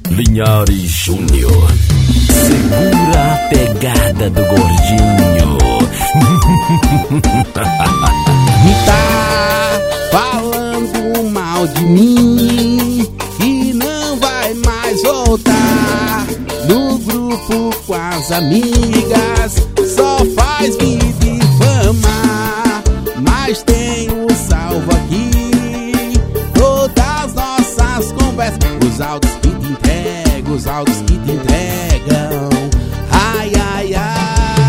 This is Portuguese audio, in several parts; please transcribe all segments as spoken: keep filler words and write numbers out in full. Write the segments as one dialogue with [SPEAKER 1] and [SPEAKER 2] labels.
[SPEAKER 1] Linhares Júnior. Segura a pegada do gordinho.
[SPEAKER 2] Tá falando mal de mim e não vai mais voltar. No grupo com as amigas só faz me difamar. Mas tenho salvo aqui todas nossas conversas, os áudios que te entregam, os áudios que te entregam. Ai, ai, ai.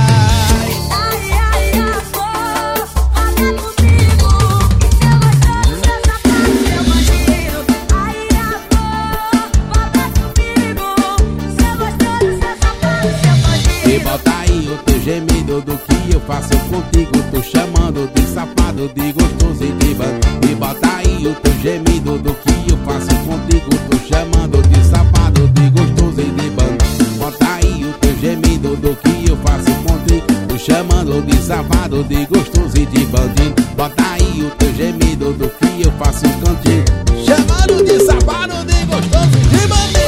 [SPEAKER 2] Bota aí o teu gemido do que eu faço contigo. Tô chamando de safado, de gostoso e de bandido. E bota aí o teu gemido do que eu faço contigo. Tô chamando de safado, de gostoso e de bandido. Bota aí o teu gemido do que eu faço contigo. Tô chamando de safado, de gostoso e de bandido. Bota aí o teu gemido do que eu faço contigo. Chamando de safado, de gostoso e de bandido.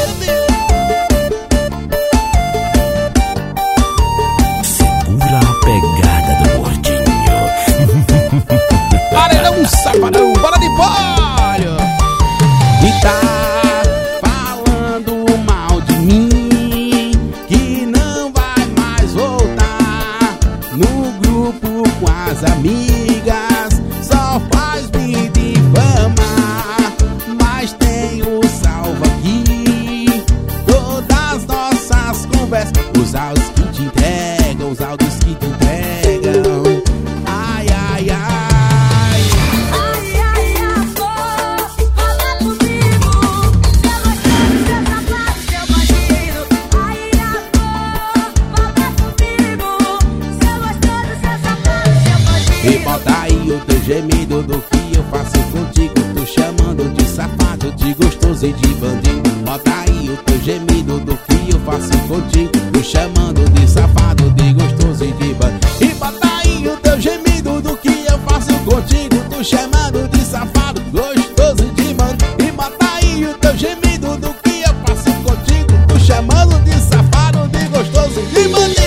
[SPEAKER 1] Pegada do gordinho.
[SPEAKER 2] Paredão, safadão, bola de polho. E tá falando mal de mim que não vai mais voltar. No grupo com as amigas só faz me difamar. Mas tenho salvo aqui todas nossas conversas, os áudios que te entregam, os áudios que te entregam. Ai, ai, ai.
[SPEAKER 3] Ai, ai, amor, fala comigo. Seu gostoso, seu safado, seu bandido. Ai, amor, fala comigo. Seu gostoso, seu safado, seu bandido.
[SPEAKER 2] E bota aí o teu gemido do que eu faço contigo. Tô chamando de safado, de gostoso e de bandido. Bota aí o teu gemido do que eu faço contigo. Tô chamando de safado, de gostoso e de bandido. E bota aí o teu gemido do que eu faço contigo. Tô chamando de safado, gostoso e de bandido. E bota aí o teu gemido do que eu faço contigo. Tô chamando de safado, de gostoso e de bandido.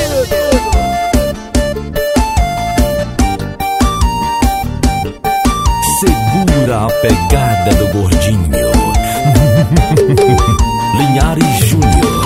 [SPEAKER 1] Segura a pegada do gordinho. Linhares Júnior.